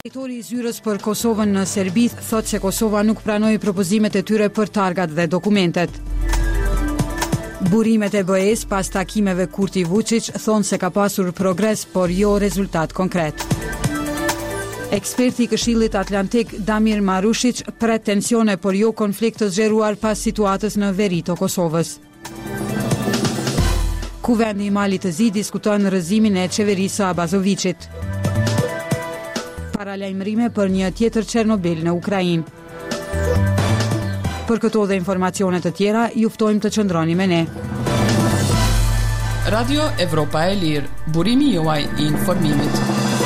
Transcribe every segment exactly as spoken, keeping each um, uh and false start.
Drejtori i zyrës për Kosovën në Serbi thotë se Kosova nuk pranoi propozimet e tyre për targat dhe dokumentet. Burimet e B E-s pas takimeve Kurti Vučić thonë se ka pasur progres, por jo rezultat konkret. Eksperti i Këshillit Atlantik Damir Marushić pret tensione, por jo konflikt të zgjeruar pas situatës në veri të Kosovës. Kuvendi i Malit të Zi diskuton rrëzimin e qeverisë së Abazovicit. Paralajmërime për një tjetër Çernobil në Ukrainë. Për këto dhe informacione të tjera, ju ftojmë të qëndroni me ne. Radio Evropa e Lirë, burimi juaj i informimit.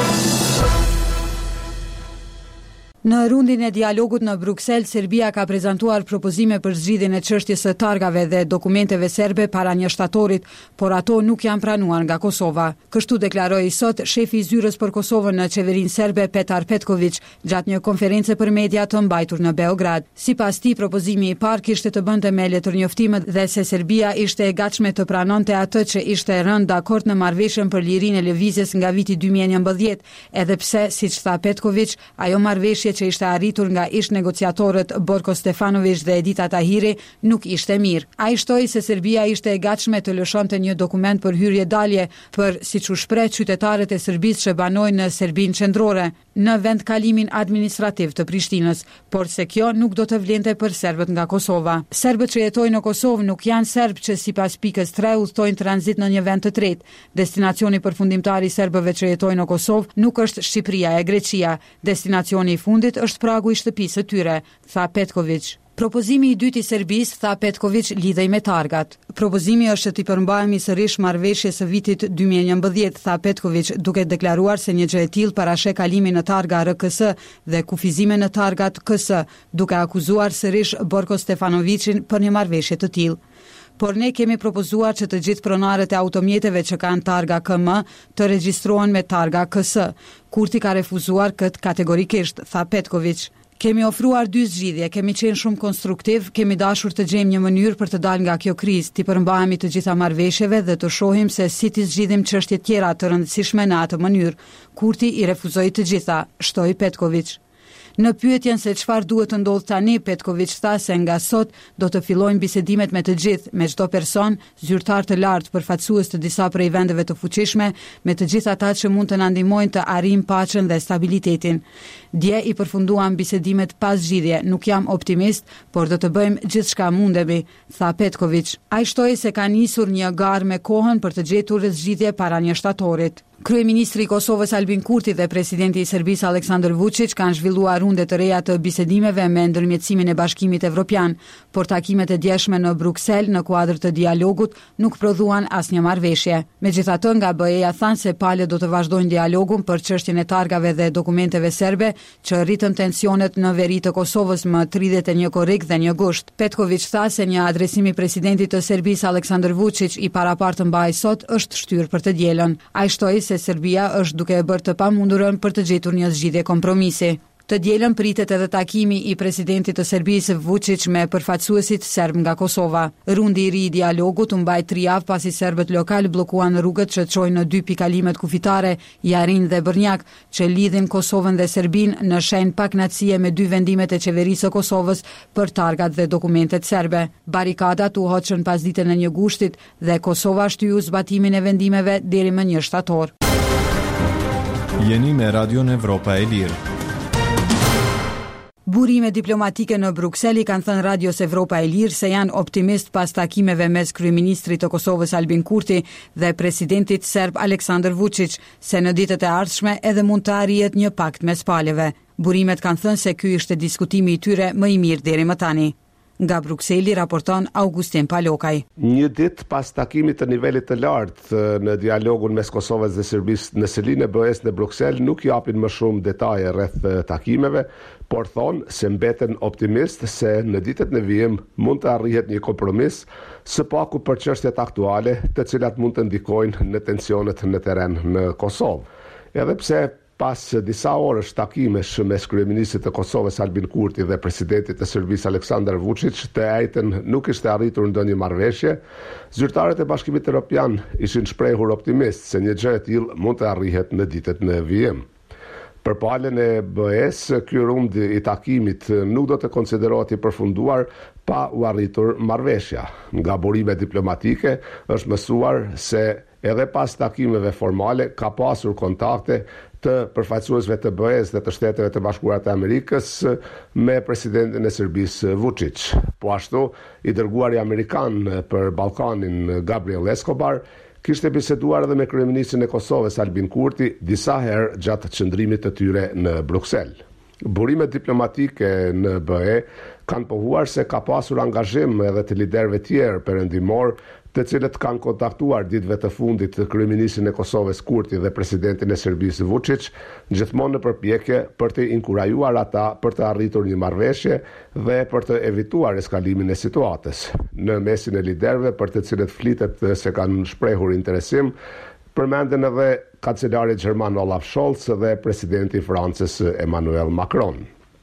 Në rundin e dialogut në Bruksel, Serbia ka prezantuar propozime për zgjidhjen e çështjes së targave dhe dokumenteve serbe para një shtatorit, por ato nuk janë pranuar nga Kosova. Kështu deklaroi sot shefi i zyrës për Kosovën në qeverinë serbe Petar Petković gjatë një konference për media të mbajtur në Beograd. Sipas tij, propozimi i parë kishte të bënte me letërnjoftimet dhe se Serbia ishte e gatshme të pranonte atë që ishte rënë dakord në marrëveshjen për lirinë e lëvizjes nga viti dy mijë e njëmbëdhjetë, edhe pse, siç tha Petković, ajo marrëveshje që ishte arritur nga ish negociatorët Borko Stefanović dhe Edita Tahiri nuk ishte mirë. Ai shtoi se Serbia ishte e gatshme të lëshonte një dokument për hyrje dalje për, siç u shpreh, qytetarët e Serbisë që banojnë në Serbinë qendrore në vendkalimin administrativ të Prishtinës, por se kjo nuk do të vlente për serbët nga Kosova. Serbët që jetojnë në Kosovë nuk janë serbë që sipas pikës tre udhtojnë tranzit në një vend të tretë. Destinacioni përfundimtar i serbëve që jetojnë në Kosovë nuk është Shqipëria e Greqia. Destinacioni i fundit është pragu i shtëpisë së tyre, tha Petković. Propozimi i dytë i Serbisë, tha Petković, lidhej me targat. Propozimi është të i përmbahemi sërish marrëveshjes së vitit dy mijë e njëmbëdhjetë, tha Petković, duke deklaruar se një gjë e tillë parasheh kalimin në targa R K S dhe kufizime në targat K S, duke akuzuar sërish Borko Stefanovićin për një marrëveshje të tillë. Por ne kemi propozuar që të gjithë pronarët e automjeteve që kanë targa K M të regjistrohen me targa K S. Kurti ka refuzuar këtë kategorikisht, tha Petković. Kemi ofruar dy zgjidhje, kemi qenë shumë konstruktiv, kemi dashur të gjejmë një mënyrë për të dalë nga kjo krizë, të përmbahemi të gjitha marrëveshjeve dhe të shohim se si të zgjidhim çështje tjera të rëndësishme në atë mënyrë. Kurti i refuzoi të gjitha, shtoi Petković. Në pyetjen se çfarë duhet të ndodhë tani, Petković tha se nga sot do të fillojnë bisedimet me të gjithë, me çdo person, zyrtar të lartë, përfaqësues të disa prej vendeve të fuqishme, me të gjithë ata që mund të na ndihmojnë të arrijmë paqen dhe stabilitetin. Dje i përfunduam bisedimet pas zgjidhje, nuk jam optimist, por do të bëjmë gjithçka mundemi, tha Petković. Ai shtoi se ka nisur një garë me kohën për të gjetur zgjidhje para një shtatorit. Kryeministri i Kosovës Albin Kurti dhe presidenti i Serbisë Aleksandar Vučić kanë zhvilluar runde të reja të bisedimeve me ndërmjetësimin e Bashkimit Evropian, por takimet e djeshme në Bruksel në kuadër të dialogut nuk prodhuan asnjë marrëveshje. Megjithatë, nga B E-ja thanë se palët do të vazhdojnë dialogun për çështjen e targave dhe dokumenteve serbe që rritën tensionet në veri të Kosovës më tridhjetë e një korrik dhe një gusht. Petković tha se një adresim i presidentit të Serbisë Aleksandar Vučić i parapartë mbaj sot është shtyrë për të dielën. Ai shtoi se Serbia është duke e bërë të pamundurën për të gjetur një zgjidhje kompromisi. Të dielën pritet edhe takimi i presidentit të Serbisë Vučić me përfaqësuesit serb nga Kosova. Rundi i ri i dialogut u mbaj tri javë pasi serbët lokal bllokuan rrugët që çojnë në dy pikalimet kufitare, Jarin dhe Brnjak, që lidhin Kosovën dhe Serbinë në shenjë pakënaqësie me dy vendimet e qeverisë së Kosovës për targat dhe dokumentet serbe. Barikadat u hoqën pas ditën e një gushtit dhe Kosova shtyu zbatimin e vendimeve deri më një shtator. Jeni me Radion Evropa e Lirë. Burime diplomatike në Bruksel i kanë thënë Radios Evropa e Lirë se janë optimist pas takimeve mes kryeministrit të Kosovës Albin Kurti dhe presidentit serb Aleksandar Vučić se në ditët e ardhshme edhe mund të arrihet një pakt mes palëve. Burimet kanë thënë se ky ishte diskutimi i tyre më i mirë deri më tani. Nga Brukseli raporton Augustin Palokaj. Një ditë pas takimit të nivelit të lartë në dialogun mes Kosovës dhe Serbisë në selinë e B E-s në Bruksel nuk japin më shumë detaje rreth takimeve, por thonë se mbeten optimist se në ditët në vijim mund të arrihet një kompromis, së paku për çështjet aktuale, të cilat mund të ndikojnë në tensionet në terren në Kosovë. Edhe pse pas disa orësh takimesh mes kryeministit të Kosovës Albin Kurti dhe presidentit të Serbisë Aleksandar Vučić, të njëjtën nuk ishte arritur ndonjë marrëveshje, zyrtarët e Bashkimit Evropian ishin shprehur optimist se një gjë e tillë mund të arrihet në ditët në vijim. Për palën e B E-s, ky rund i takimit nuk do të konsiderohet i përfunduar pa u arritur marrëveshja. Nga burime diplomatike është mësuar se edhe pas takimeve formale ka pasur kontakte të përfaqësuesve të B E-s dhe të Shteteve të Bashkuara të Amerikës me presidentin e Serbisë Vučić. Po ashtu, i dërguari amerikan për Ballkanin Gabriel Escobar kishte biseduar edhe me kryeministrin e Kosovës Albin Kurti disa herë gjatë qëndrimit të tyre në Bruksel. Burimet diplomatike në B E kanë pohuar se ka pasur angazhim edhe të liderëve tjerë perëndimor, të cilët kanë kontaktuar ditëve të fundit të kryeministrin e Kosovës Kurti dhe presidentin e Serbisë Vučić, gjithmonë në përpjekje për të inkurajuar ata për të arritur një marrëveshje dhe për të evituar eskalimin e situatës. Në mesin e liderëve për të cilët flitet se kanë shprehur interesim, përmenden edhe kancelari gjerman Olaf Scholz dhe presidenti i Francës Emmanuel Macron.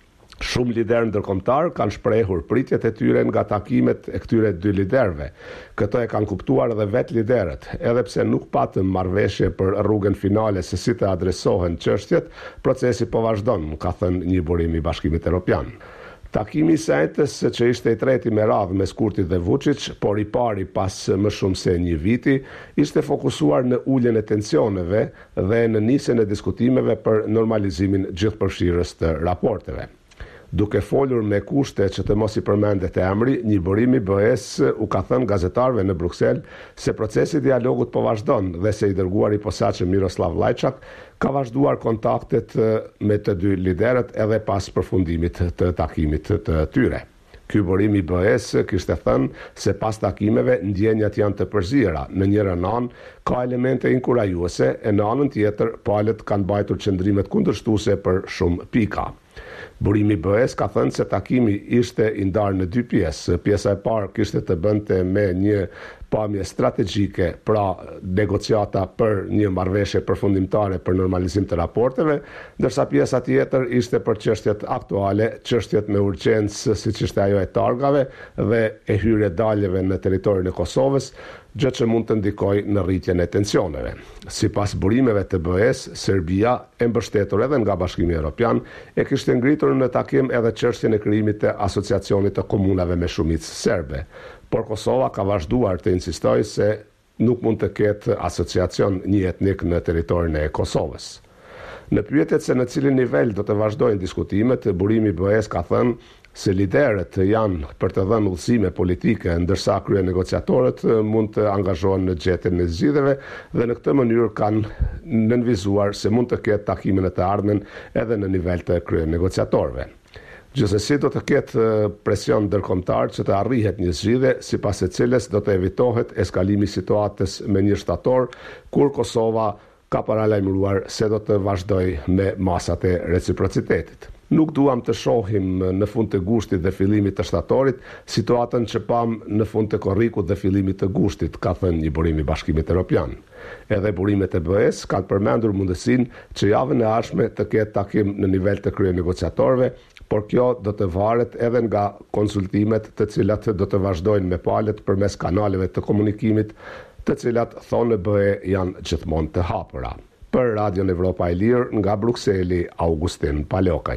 Shumë liderë ndërkombëtar kanë shprehur pritjet e tyre nga takimet e këtyre dy liderëve. Këto e kanë kuptuar edhe vetë liderët, edhe pse nuk patëm marrëveshje për rrugën finale se si të adresohen çështjet, procesi po vazhdon, ka thënë një burim i Bashkimit Evropian. Takimi i sejtës, që ishte i treti me radhë mes Kurtit dhe Vučić, por i pari pas më shumë se një viti, ishte fokusuar në uljen e tensioneve dhe në nisjen e diskutimeve për normalizimin gjithëpërfshirës të raporteve. Duke folur me kushte që të mos i përmendet emri, një burim i B E-s u ka thënë gazetarëve në Bruksel se procesi i dialogut po vazhdon dhe se i dërguari i posaçëm Miroslav Lajčak ka vazhduar kontaktet me të dy liderët edhe pas përfundimit të takimit të tyre. Ky burim i B E-s kishte thënë se pas takimeve ndjenjat janë të përzira. Në njërin anë ka elemente inkurajuese, e në anën tjetër palët kanë mbajtur qëndrimet kundërshtuese për shumë pika. Burimi B E-s ka thënë se takimi ishte i ndarë në dy pjesë. Pjesa e parë kishte të bënte me një pamje strategjike, pra negociata për një marrëveshje përfundimtare për normalizim të raporteve, ndërsa pjesa tjetër ishte për çështjet aktuale, çështjet me urgjencë, siç ishte ajo e targave dhe e hyrje daljeve në territorin e Kosovës, gjë që mund të ndikojë në rritjen e tensioneve. Sipas burimeve të B E-s, Serbia, e mbështetur edhe nga Bashkimi Evropian, e kishte ngritur në takim edhe çështjen e krijimit të asociacionit të komunave me shumicë serbe. Por Kosova ka vazhduar të insistojë se nuk mund të ketë asociacion një etnik në territorin e Kosovës. Në pyetjet se në cilin nivel do të vazhdojnë diskutimet, burimi B E-s ka thënë se liderët janë për të dhënë udhësime politike, ndërsa kryenegociatorët mund të angazhohen në gjetjen e zgjidhjeve dhe në këtë mënyrë kanë nënvizuar se mund të ketë takime në të ardhmen edhe në nivel të kryenegociatorëve. Gjithsesi do të ketë presion ndërkombëtar që të arrihet një zgjidhje sipas e cilës do të evitohet eskalimi i situatës me një shtator, kur Kosova ka paralajmëruar se do të vazhdojë me masat e reciprocitetit. Nuk duam të shohim në fund të gushtit dhe fillimit të shtatorit situatën që pam në fund të korrikut dhe fillimit të gushtit, ka thënë një burim i Bashkimit Evropian. Edhe burimet e B E-s kanë përmendur mundësinë që javën e ardhshme të ketë takim në nivel të kryenegociatorëve, por kjo do të varet edhe nga konsultimet të cilat do të vazhdojnë me palët përmes kanaleve të komunikimit, të cilat thonë B E janë gjithmonë të hapura. Për Radion Evropa e Lirë nga Brukseli, Augustin Palokaj.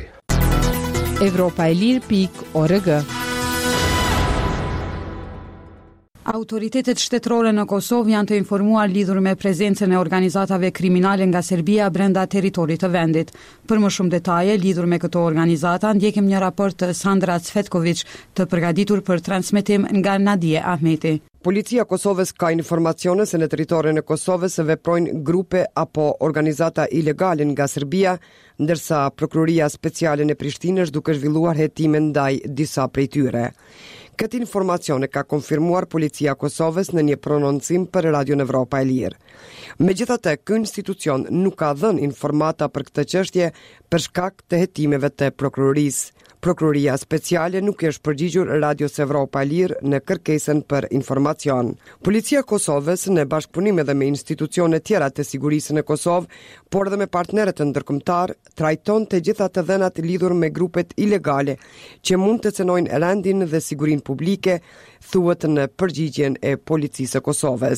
Evropa e Lirë pikë org. Autoritetet shtetërore në Kosovë janë të informuar lidhur me prezencën e organizatave kriminale nga Serbia brenda territorit të vendit. Për më shumë detaje lidhur me këto organizata, ndjekim një raport të Sandra Cvetković të përgatitur për transmetim nga Nadije Ahmeti. Policia e Kosovës ka informacione se në territorin e Kosovës veprojnë grupe apo organizata ilegale nga Serbia, ndërsa Prokuroria Speciale në Prishtinë është duke zhvilluar hetime ndaj disa prej tyre. Këtë informacione ka konfirmuar Policia e Kosovës në një prononcim për Radion Evropa e Lirë. Megjithatë, ky institucion nuk ka dhënë informata për këtë çështje për shkak të hetimeve të prokurorisë. Prokuroria Speciale nuk është përgjigjur Radios Evropa e Lirë në kërkesën për informacion. Policia e Kosovës në bashkëpunim edhe me institucione tjera të sigurisë në Kosovë, por edhe me partnerët ndërkombëtar, trajton të gjitha të dhënat lidhur me grupet ilegale që mund të cënojnë rendin dhe sigurinë publike, thuhet në përgjigjen e Policisë së Kosovës.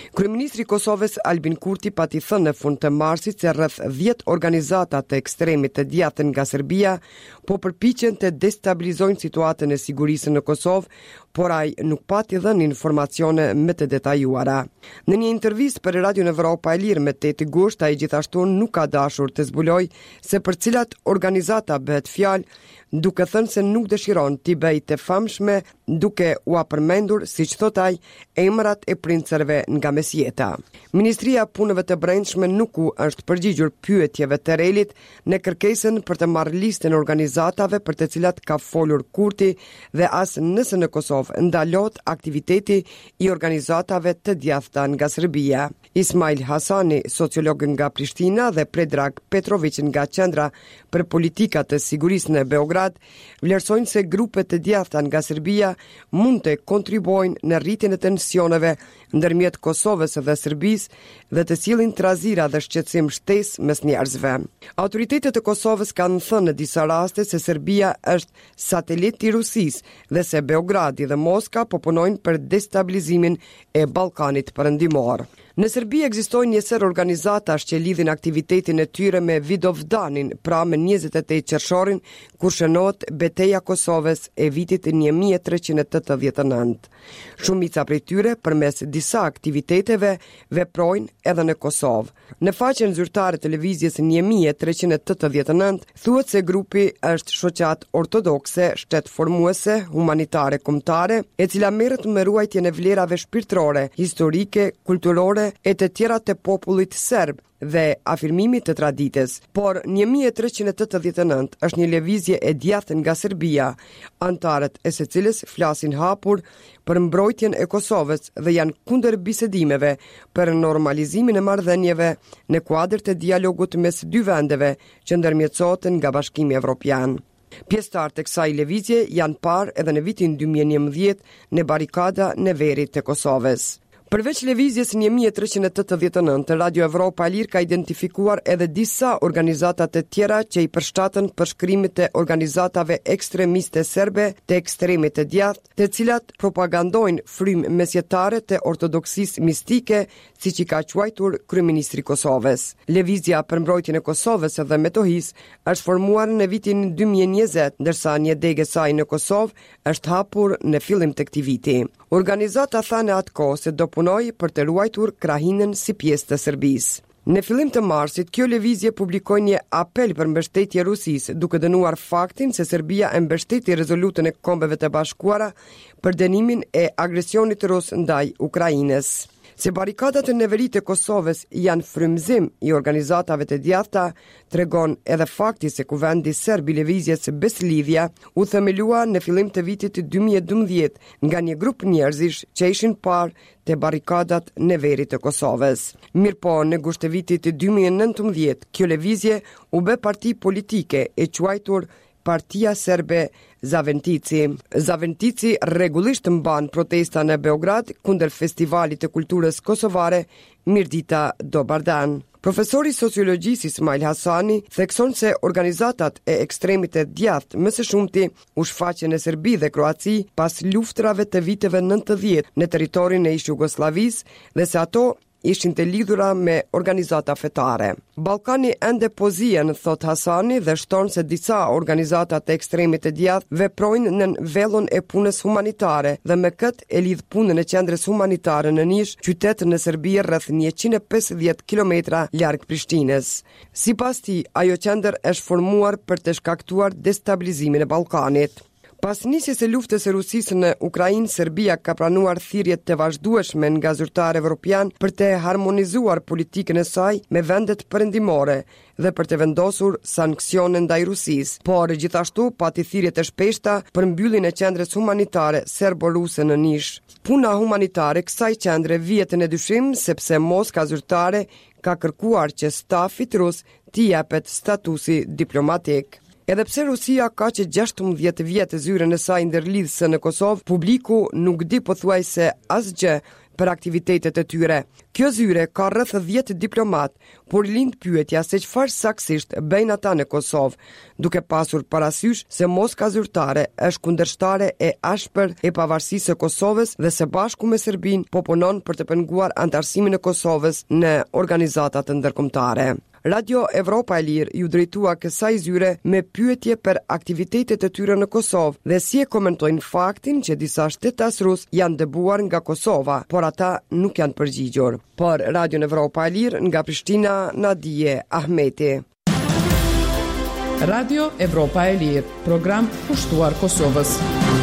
Kryeministri i Kosovës Albin Kurti pati thënë në fund të marsit se rreth dhjetë organizata të ekstremit të djathtë nga Serbia po përpiqen të destabilizojnë situatën e sigurisë në Kosovë, por ai nuk pati dhënë informacione më të detajuara. Në një intervistë për Radio Evropa e Lirë me tetë gusht, ai gjithashtu nuk ka dashur të zbulojë se për cilat organizata bëhet fjalë, duke thënë se nuk dëshiron t'i bëjë të famshme, duke u përmendur, siç thot ai, emrat e princerëve nga mesjeta. Ministria e Punëve të Brendshme nuk u është përgjigjur pyetjeve të Relit në kërkesën për të marrë listën e organizatave për të cilat ka folur Kurti dhe as nëse në Kosovë ndalot aktiviteti i organizatave të djathta nga Serbia. Ismail Hasani, sociolog nga Prishtina, dhe Predrag Petrović nga Qendra për Politika të Sigurisë në Beograd vlerësojnë se grupet të djathta nga Serbia mund të kontribuojnë në rritjen e tensioneve ndërmjet Kosovës dhe Serbisë dhe të sjellin trazira dhe shqetësim shtesë mes njerëzve. Autoritetet e Kosovës kanë thënë në disa raste se Serbia është satelit i Rusisë dhe se Beogradi dhe Moska po punojnë për destabilizimin e Ballkanit Perëndimor. Në Serbi ekzistojnë një sër organizatash që lidhin aktivitetin e tyre me Vidovdanin, pra me njëzet e tetë qershorin, kur shënohet Betejë e Kosovës e vitit një mijë e treqind e tetëdhjetë e nëntë. Shumica prej tyre përmes disa aktiviteteve veprojnë edhe në Kosovë. Në faqen zyrtare të lëvizjes një mijë e treqind e tetëdhjetë e nëntë thuhet se grupi është shoqat ortodokse, shtetformuese, humanitare kombëtare, e cila merret me ruajtjen e vlerave shpirtërore, historike, kulturore e të tjera të popullit serb dhe afirmimit të traditës. Por një mijë e treqind e tetëdhjetë e nëntë është një lëvizje e djathtë nga Serbia, antarët e së cilës flasin hapur për mbrojtjen e Kosovës dhe janë kundër bisedimeve për normalizimin e marrëdhënieve në kuadër të dialogut mes dy vendeve që ndërmjetësohet nga Bashkimi Evropian. Pjesëtarët e kësaj lëvizje janë parë edhe në vitin dy mijë e njëmbëdhjetë në barikada në Verit të Kosovës. Përveç lëvizjes një mijë e treqind e tetëdhjetë e nëntë, Radio Evropa e Lirë ka identifikuar edhe disa organizata të tjera që i përshtaten përshkrimit të organizatave ekstremiste serbe të ekstremit të djathtë, të cilat propagandojnë frymë mesjetare të ortodoksisë mistike, siç i ka quajtur kryeministri i Kosovës. Lëvizja për mbrojtjen e Kosovës dhe Metohisë është formuar në vitin dy mijë e njëzet, ndërsa një degë e saj në Kosovë është hapur në fillim të këtij viti. Organizata tha në atë kohë se do punoj për të ruajtur krahinën si pjesë të Serbisë. Në fillim të marsit, kjo lëvizje publikoi një apel për mbështetje Rusisë, duke dënuar faktin se Serbia e mbështeti rezolutën e Kombeve të Bashkuara për dënimin e agresionit rus ndaj Ukrainës. Se barikadat e neverit e Kosovës janë frymëzim i organizatave të djathta, tregon edhe fakti se kuvendi serb i lëvizjes Beslidhja u themelua në fillim të vitit dy mijë e dymbëdhjetë nga një grup njerëzish që ishin parë te barikadat në Verit të Kosovës. Mirpo në gusht të vitit dy mijë e nëntëmbëdhjetë, kjo lëvizje u bë parti politike e quajtur Partia Serbe Zaventici. Zaventici rregullisht mban protesta në Beograd kundër Festivalit të Kulturës Kosovare Mirdita do Bardan. Profesori sociologjisë Ismail Hasani thekson se organizatat e ekstremit të djathtë më së shumti u shfaqen në Serbi dhe Kroaci pas luftrave të viteve nëntëdhjetë në territorin e ish Jugosllavisë dhe se ato ishin të lidhura me organizata fetare. Ballkani ende po zihen, thot Hasani, dhe shton se disa organizata të ekstremit të djathtë veprojnë në vellon e punës humanitare dhe me këtë e lidh punën e qendrës humanitare në Nish, qytet në Serbi rreth njëqind e pesëdhjetë kilometra larg Prishtinës. Sipas tij, ajo qendër është formuar për të shkaktuar destabilizimin e Ballkanit. Pas nisjes së luftës së Rusisë në Ukrainë, Serbia ka pranuar thirrje të vazhdueshme nga zyrtarë evropian për të harmonizuar politikën e saj me vendet perëndimore dhe për të vendosur sanksione ndaj Rusisë, por gjithashtu pati thirrje të shpeshta për mbylljen e qendrës humanitare serbo-ruse në Nish. Puna humanitare kësaj qendre vihet në dyshim sepse Moska zyrtare ka kërkuar që stafit rus t'i japet statusi diplomatik. Edhe pse Rusia ka që gjashtëmbëdhjetë vjet zyrën e saj ndërlidhëse në Kosovë, publiku nuk di pothuajse asgjë për aktivitetet e tyre. Kjo zyre ka rreth dhjetë diplomat, por lind pyetja se çfarë saktësisht bëjnë ata në Kosovë, duke pasur parasysh se Moska zyrtare është kundërshtare e ashpër e pavarësisë së Kosovës dhe së bashku me Serbinë po punon për të penguar antarësimin e Kosovës në organizata të ndërkombëtare. Radio Evropa e Lirë ju drejtua kësaj zyre me pyetje për aktivitetet e tyre në Kosovë dhe si e komentojnë faktin që disa shtetas rus janë dëbuar nga Kosova, por ata nuk janë përgjigjur. Por Radio Evropa e Lirë nga Prishtina, Nadije Ahmeti. Radio Evropa e Lirë, program pushtuar Kosovës.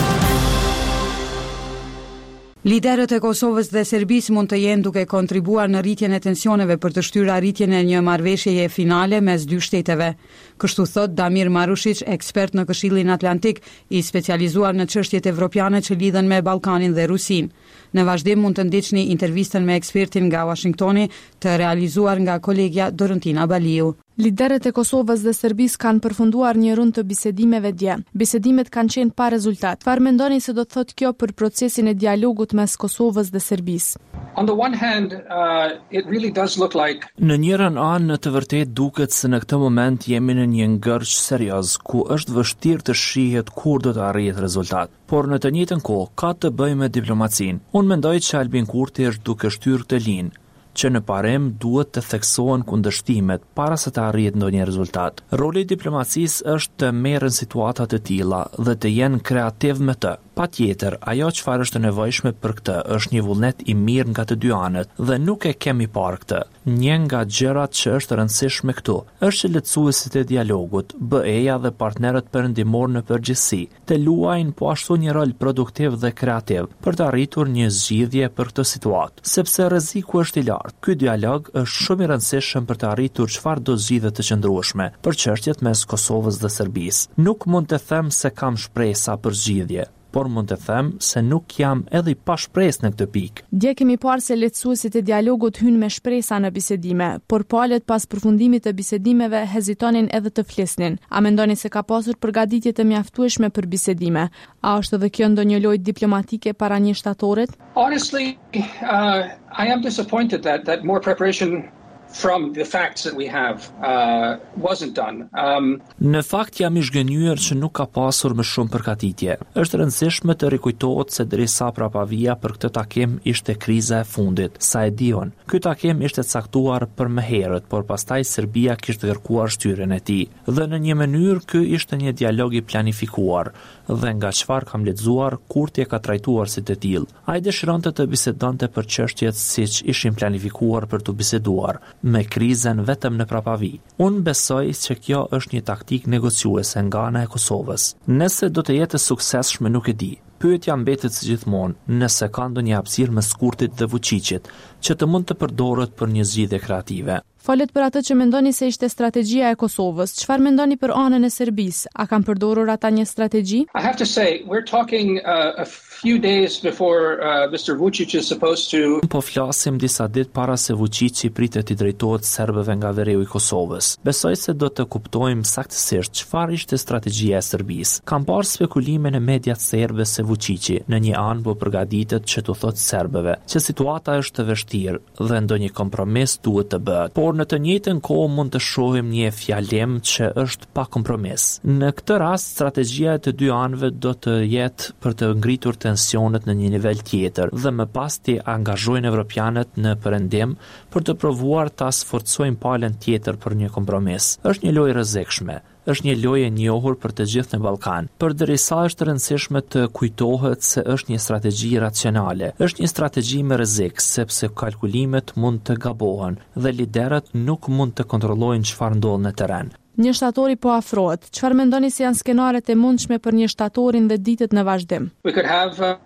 Liderët e Kosovës dhe Serbisë mund të jenë duke kontribuar në rritjen e tensioneve për të shtyrë arritjen e një marrëveshjeje finale mes dy shteteve. Kështu thot Damir Marushic, ekspert në Këshillin Atlantik, i specializuar në çështjet evropiane që lidhen me Ballkanin dhe Rusinë. Në vazhdim mund të ndiqni intervistën me ekspertin nga Washingtoni, të realizuar nga kolegja Dorentina Baliu. Liderët e Kosovës dhe Serbisë kanë përfunduar një rund të bisedimeve dje. Bisedimet kanë qenë pa rezultat. Çfarë mendoni se do të thotë kjo për procesin e dialogut mes Kosovës dhe Serbisë? On the one hand, uh, it really does look like Në njërin anë në të vërtetë duket se në këtë moment jemi në një ngërç serioz ku është vështirë të shihet kur do të arrihet rezultat. Por në të njëjtën kohë ka të bëjë me diplomacinë. Unë mendoj që Albin Kurti është duke shtyrë këtë linjë, që në parem duhet të theksohen kundërshtimet para se të arrihet ndonjë rezultat. Roli i diplomacisë është të merren situata të tilla dhe të jenë kreativ me të. Patjetër, ajo çfarë është e nevojshme për këtë është një vullnet i mirë nga të dy anët dhe nuk e kemi parë këtë. Një nga gjërat që është rëndësishme këtu është që lehtësuesit e dialogut, B E-ja dhe partnerët perëndimor në përgjithësi, të luajnë po ashtu një rol produktiv dhe kreativ për të arritur një zgjidhje për këtë situatë, sepse rreziku është i lartë. Ky dialog është shumë i rëndësishëm për të arritur çfarë do zgjidhje të qëndrueshme për çështjet mes Kosovës dhe Serbisë. Nuk mund të them se kam shpresa për zgjidhje, por mund të them se nuk jam edhe i pa shpresë në këtë pikë. Dje kemi parë se lehtësuesit e dialogut hynë me shpresa në bisedime, por palët pas përfundimit të bisedimeve hezitonin edhe të flisnin. A mendoni se ka pasur përgatitje të mjaftueshme për bisedime? A është edhe kjo ndonjë lojë diplomatike para një shtatorit? Honestly, uh, I am disappointed that that more preparation from the facts that we have uh, wasn't done. Um, Në fakt jam i zhgënjur që nuk ka pasur më shumë përgatitje. Është rëndësishme të rikujtohet se derisa prapavia për këtë takim ishte kriza e fundit, sa e dion. Ky takim ishte caktuar për më herët, por pastaj Serbia kishte kërkuar shtyrjen e tij. Dhe në një mënyrë ky ishte një dialog i planifikuar, dhe nga çfarë kam lexuar, Kurti e ka trajtuar si të tillë. Ai dëshironte të bisedonte për çështjet siç ishin planifikuar për të biseduar, me krizën vetëm në prapavi. Unë besoj që kjo është një taktik negociuese nga ana e Kosovës. Nëse do të jetë e suksesshme nuk e di. Pyetja mbetet si gjithmonë, nëse ka ndonjë hapësirë mes Kurtit dhe Vučićit, që të mund të përdoret për një zgjidhje kreative. Folet për atë që mendoni se ishte strategjia e Kosovës. Çfarë mendoni për anën e Serbisë? A kanë përdorur ata një strategji? I have to say, we're talking uh, a few days before uh, Mister Vučić is supposed to Po flasim disa ditë para se Vučići pritet i drejtohet serbëve nga veriu i Kosovës. Besoj se do të kuptojmë saktësisht çfarë ishte strategjia e Serbisë. Kam parë spekulime në mediat serbe se Vučići në një anë po përgatitet që të thotë serbëve që situata është e vështirë dhe ndonjë kompromis duhet të bëhet. Por në të njëjtën kohë mund të shohim një fjalim që është pa kompromis. Në këtë rast, strategjia e të dy anëve do të jetë për të ngritur tensionet në një nivel tjetër dhe më pas të angazhojnë evropianët në perëndim për të provuar ta sforcojnë palën tjetër për një kompromis. Është një lojë rrezikshme. Është një lojë e njohur për të gjithë në Ballkan. Përderisa është rëndësishme të kujtohet se është një strategji racionale. Është një strategji me rrezik sepse kalkulimet mund të gabohen dhe liderët nuk mund të kontrollojnë çfarë ndodh në terren. Një shtatori po afrohet. Çfarë mendoni se janë skenaret e mundshme për një shtatorin dhe ditët në vazhdim? We could have uh,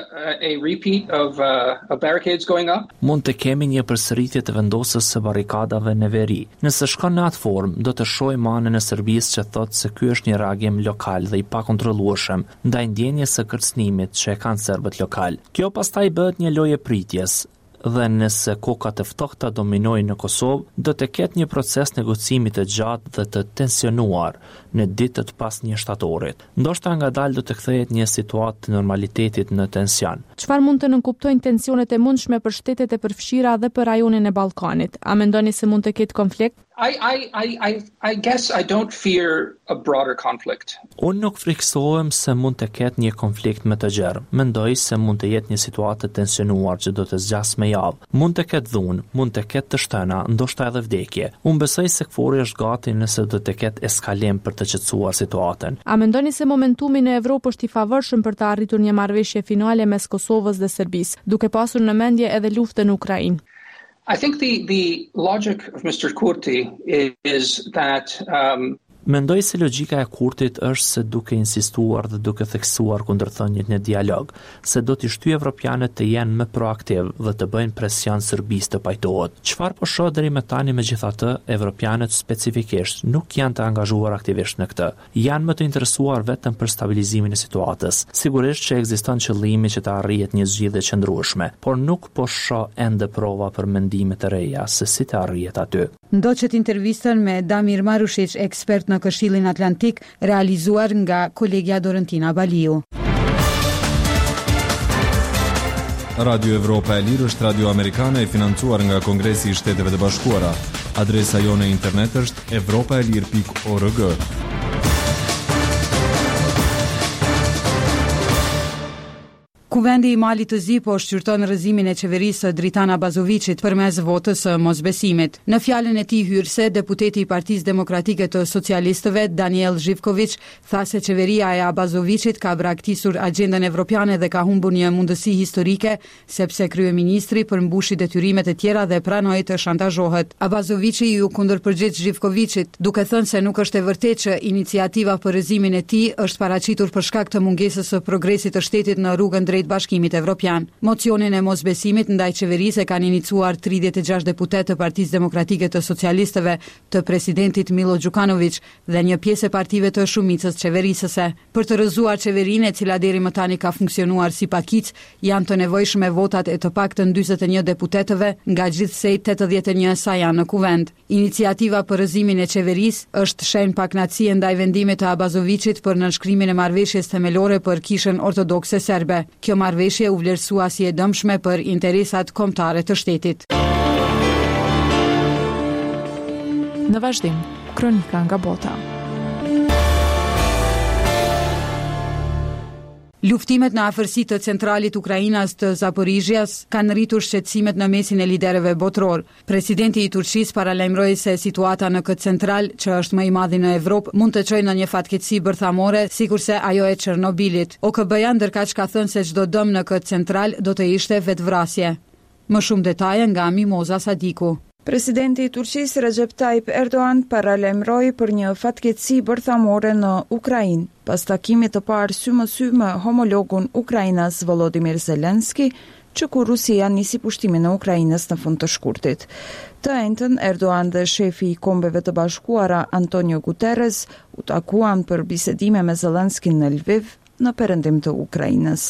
a repeat of, uh, of barricades going up. Mund të kemi një përsëritje të vendosjes së barrikadave në veri. Nëse shkon në atë formë, do të shohim anën e Serbisë që thotë se ky është një reagim lokal dhe i pakontrollueshëm ndaj ndjenjes së kërcënimit që e kanë serbët lokal. Kjo pastaj bëhet një lojë pritjes dhe nëse kokat e ftohta dominojnë në Kosovë, do të ketë një proces negocimi të gjatë dhe të tensionuar në ditët pas një shtatorit. Ndoshta ngadalë do të kthehet një situatë të normalitetit në tension. Çfarë mund të nënkuptojnë tensionet e mundshme për shtetet e përfshira dhe për rajonin e Ballkanit? A mendoni se mund të ketë konflikt? I, I, I, I, I guess I don't fear a broader conflict. Unë nuk friksohem se mund të ketë një konflikt më të gjerë. Mendoj se mund të jetë një situatë të tensionuar që do të zgjas me javë. Mund të ketë dhunë, mund të ketë të shtëna, ndoshta edhe vdekje. Unë besoj se KFOR-i është gati nëse do të ketë eskalim për të qetësuar situatën. A mendoni se momentumi në Evropë është i favorshëm për të arritur një marrëveshje finale mes Kosovës dhe Serbisë, duke pasur në mendje edhe luftën në Ukrainë? I think the, the logic of Mister Kurti is that um, Mendoj se logjika e Kurtit është se duke insistuar dhe duke theksuar kundërthënien në dialog, se do t'i shtyjë evropianët të jenë më proaktiv dhe të bëjnë presion Serbisë të pajtohet. Çfarë po shoh deri më tani megjithatë, evropianët specifikisht nuk janë të angazhuar aktivisht në këtë. Janë më të interesuar vetëm për stabilizimin e situatës. Sigurisht që ekziston qëllimi që të arrihet një zgjidhje qëndrueshme, por nuk po shoh ende prova për mendime të reja se si të arrihet aty. Ndoqet intervistën me Damir Marushic, ekspert në Këshillin Atlantik, realizuar nga kolegja Dorentina Baliu. Radio Evropa e Lirë është radio amerikane e financuar nga Kongresi i Shteteve të Bashkuara. Adresa jone internet është evropaelir pikë org. Kuvendi i Malit të Zi po shqyrton rrëzimin e qeverisë së Dritan Abazovicit përmes votës së mosbesimit. Në fjalën e tij hyrëse, deputeti i Partisë Demokratike të Socialistëve, Daniel Zhivkovic, tha se qeveria e Abazovicit ka braktisur agjendën evropiane dhe ka humbur një mundësi historike, sepse kryeministri përmbushi detyrimet e tjera dhe pranoi të shantazhohet. Abazovici ju kundërpërgjigj Zhivkovicit, duke thënë se nuk është e vërtetë që iniciativa për rrëzimin e tij është paraqitur për shkak të mungesës së progresit të shtetit në rrugën drejt Bashkimit Evropian. Mocionin e mosbesimit ndaj qeverisë kanë iniciuar tridhjetë e gjashtë deputet të Partisë Demokratike të Socialistëve, të presidentit Milo Đukanović dhe një pjesë e partive të shumicës qeverisëse. Për të rrëzuar qeverinë, e cila deri më tani ka funksionuar si pakic, janë të nevojshme votat e të paktën njëzet e një deputetëve nga gjithsej tetëdhjetë e një sa janë në kuvend. Iniciativa për rrëzimin e qeverisë është shenjë pakënaqësie ndaj vendimit të Abazovicit për nënshkrimin e marrëveshjes themelore për Kishën Ortodokse Serbe. Kjo marrëveshje u vlerësua si e dëmshme për interesat kombëtare të shtetit. Në vazhdim, kronika nga bota. Luftimet në afërsi të centralit Ukrainas të Zaporizhjas kanë rritur shqetësimet në mesin e liderëve botror. Presidenti i Turqisë paralajmëroi se situata në këtë central, që është më i madhi në Evropë, mund të çojë në një fatkeqësi bërthamore, sikurse ajo e Çernobilit. O K B-ja ndërkaq ka thënë se çdo dëm në këtë central do të ishte vetvrasje. Më shumë detaje nga Mimoza Sadiku. Presidenti i Turqisë Recep Tayyip Erdogan paralajmëroi për një fatkeqësi bërthamore në Ukrainë, pas takimit të parë sy më sy me homologun Ukrainas Volodymyr Zelensky, që kur Rusia nisi pushtimin e Ukrainës në fund të shkurtit. Të njëjtën, Erdogan dhe shefi i Kombeve të Bashkuara Antonio Guterres u takuan për bisedime me Zelensky në Lviv, në perëndim të Ukrainës.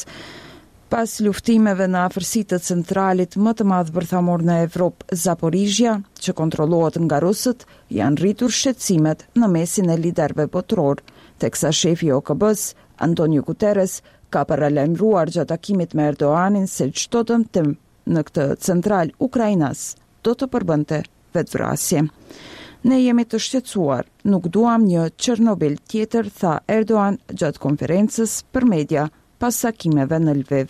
Pas luftimeve në afërsi të centralit më të madh bërthamor në Evropë, Zaporizhja, që kontrollohet nga rusët, janë rritur shqetësimet në mesin e liderëve botror, teksa shefi i O K B-s, Antonio Guterres, ka paralajmëruar gjatë takimit me Erdoganin se çdo dëmtim në këtë central ukrainas do të përbënte vetvrasje. Ne jemi të shqetësuar, nuk duam një Çernobil tjetër, tha Erdogan gjatë konferencës për media pas takimeve në Lviv.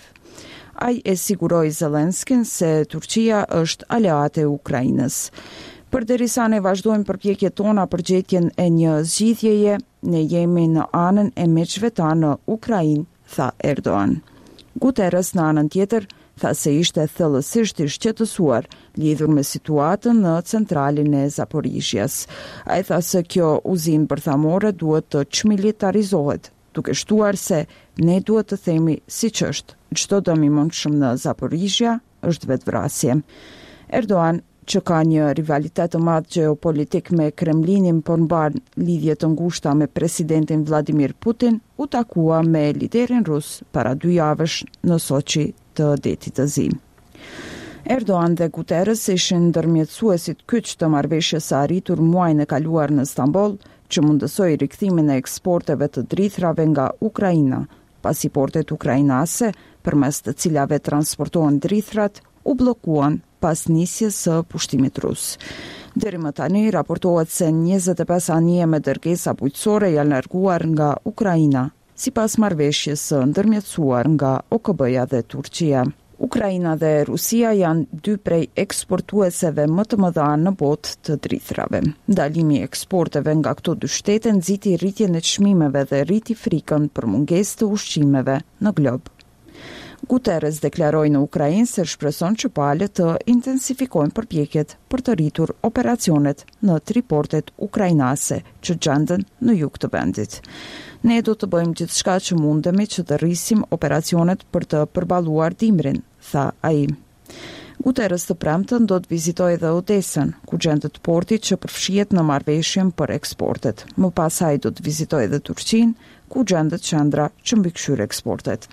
Ai e siguroi Zelenskyn se Turqia është aleate e Ukrainës. Përderisa ne vazhdojmë përpjekjet tona për gjetjen e një zgjidhjeje, ne jemi në anën e miqve tanë në Ukrainë, tha Erdogan. Guterres në anën tjetër tha se ishte thellësisht i shqetësuar lidhur me situatën në centralin e Zaporizhjas. Ai tha se kjo uzinë bërthamore duhet të çmilitarizohet, duke shtuar se ne duhet të themi siç është, çdo dëm i mundshëm në Zaporizhja është vetvrasje. Erdogan, që ka një rivalitet të madh gjeopolitik me Kremlinin, por mban lidhje të ngushta me presidentin Vladimir Putin, u takua me liderin rus para dy javësh në Soçi të Detit të Zi. Erdogan dhe Guterres ishin ndërmjetësuesit kyç të marrëveshjes së arritur muajin e kaluar në Stamboll, që mundësoi rikthimin e eksporteve të drithrave nga Ukraina, pasi portet ukrainase, përmes të cilave transportohen drithrat, u bllokuan pas nisjes së pushtimit rus. Deri më tani raportohet se njëzet e pesë anije me dërgesa bujqësore janë larguar nga Ukraina, sipas marrëveshjes së ndërmjetësuar nga O K B-ja dhe Turqia. Ukraina dhe Rusia janë dy prej eksportueseve më të mëdha në botë të drithrave. Ndalimi i eksporteve nga këto dy shtete nxiti rritjen e çmimeve dhe rriti frikën për mungesë të ushqimeve në glob. Guterres deklaroi në Ukrainë se shpreson që palët të intensifikojnë përpjekjet për të rritur operacionet në triportet ukrainase që gjenden në jug të vendit. Ne do të bëjmë gjithçka që mundemi që të rrisim operacionet për të përballuar dimrin, tha ai. Guterres të premtën do të vizitojë edhe Odesën, ku gjendet porti që përfshihet në marrëveshjen për eksportet. Më pas ai do të vizitojë edhe Turqinë, ku gjendet qendra që mbikëqyr eksportet.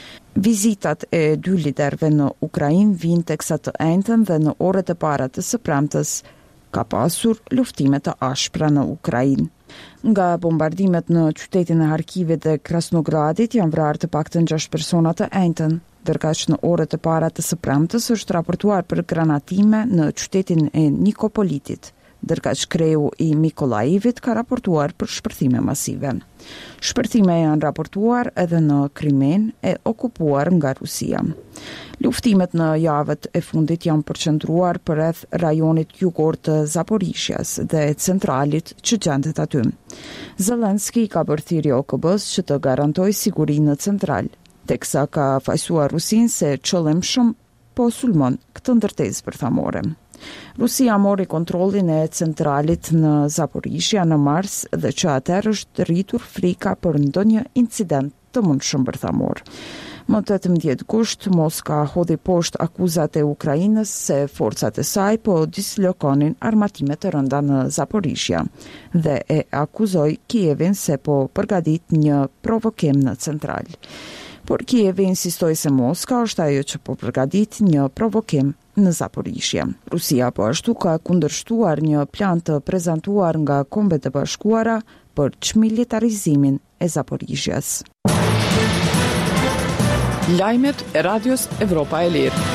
Vizitat e dy liderëve në Ukrainë vijnë teksa të njëjtën dhe në orët e para të së premtes ka pasur luftime të ashpra në Ukrainë. Nga bombardimet në qytetin e Harkivit dhe Krasnogradit janë vrarë të paktën gjashtë persona të njëjtën, ndërkaq në orët e para të së premtes është raportuar për granatime në qytetin e Nikopolitit, ndërkaq kreu i Mikolajivit ka raportuar për shpërthime masive. Shpërthime janë raportuar edhe në Krimen e okupuar nga Rusia. Luftimet në javët e fundit janë përqendruar përreth rajonit jugor të Zaporizhjas dhe centralit që gjendet aty. Zelenski ka bërë thirrje O K B-s që të garantojë sigurinë në central, teksa ka fajsuar Rusinë se qëllimshëm po sulmon këtë ndërtesë bërthamore. Rusia mori kontrollin e centralit në Zaporizhja në mars dhe që atëherë është rritur frika për ndonjë incident të mundshëm bërthamor. Më tetëmbëdhjetë gusht, Moska hodhi poshtë akuzat e Ukrainës se forcat e saj po dislokonin armatime të rënda në Zaporizhja dhe e akuzoi Kievin se po përgatit një provokim në central. Por Kiev insistoi se Moska është ajo që po përgatit një provokim në Zaporizhje. Rusia po ashtu ka kundërshtuar një plan të prezantuar nga Kombet e Bashkuara për çmilitarizimin e Zaporizhjes. Lajmet e Radios Evropa e Lirë.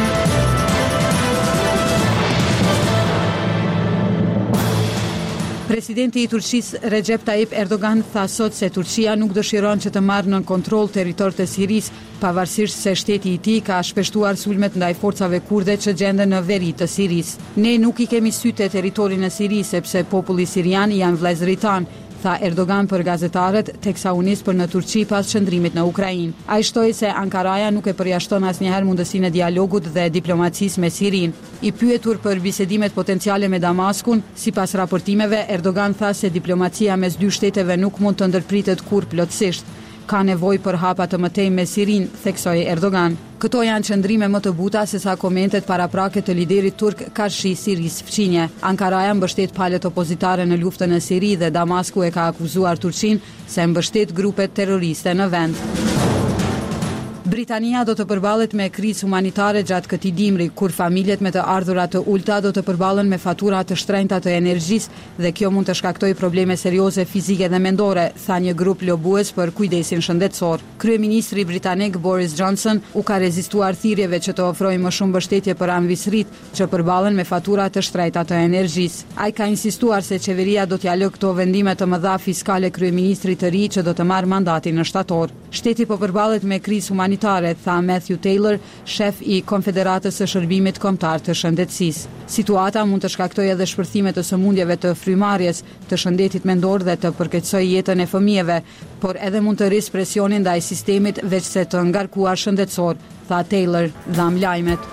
Presidenti i Turqisë Recep Tayyip Erdogan tha sot se Turqia nuk dëshiron që të marrë nën kontroll territorin e Sirisë, pavarësisht se shteti i tij ka shpeshtuar sulmet ndaj forcave kurde që gjenden në veri të Sirisë. Ne nuk i kemi sy te territori në Siri sepse populli sirian janë vëllezërit tanë, tha Erdogan për gazetarët teksa u nis për në Turqi pas qëndrimit në Ukrainë. Ai shtoi se Ankaraja nuk e përjashton asnjëherë mundësinë e dialogut dhe diplomacisë me Sirinë. I pyetur për bisedimet potenciale me Damaskun, sipas raportimeve, Erdogan tha se diplomacia mes dy shteteve nuk mund të ndërpritet kurrë plotësisht. Ka nevojë për hapa të mëtej me Sirinë, theksoi Erdogan. Këto janë qëndrime më të buta se sa komentet paraprake të liderit turk Karshi Siris Fqinje. Ankaraja mbështet palët opozitare në luftën në Siri dhe Damasku e ka akuzuar Turqinë se mbështet grupet terroriste në vend. Britania do të përballet me krizë humanitare gjatë këtij dimri, kur familjet me të ardhura të ulta do të përballen me fatura të shtrenjta të energjisë dhe kjo mund të shkaktojë probleme serioze fizike dhe mendore, tha një grup lobues për kujdesin shëndetësor. Kryeministri britanik Boris Johnson u ka rezistuar thirrjeve që të ofrojë më shumë mbështetje për anëvisrit që përballen me fatura të shtrenjta të energjisë. Ai ka insistuar se qeveria do t'ia lë këto vendime të mëdha fiskale kryeministrit të ri që do të marrë mandatin në shtator. Shteti po përballet me krizë humanitare, tha Matthew Taylor, shef i Konfederatës së Shërbimit Kombëtar të Shëndetësisë. Situata mund të shkaktojë edhe shpërthime të sëmundjeve të frymarrjes, të shëndetit mendor dhe të përkeqësojë jetën e fëmijëve, por edhe mund të rrisë presionin ndaj sistemit veçse të ngarkuar shëndetësor, tha Taylor, dham lajmet.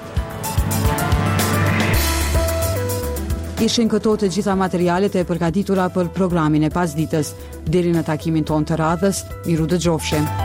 Ishin këto të gjitha materialet e përgatitura për programin e pasditës. Deri në takimin ton të radhës, miru dëgjofshim.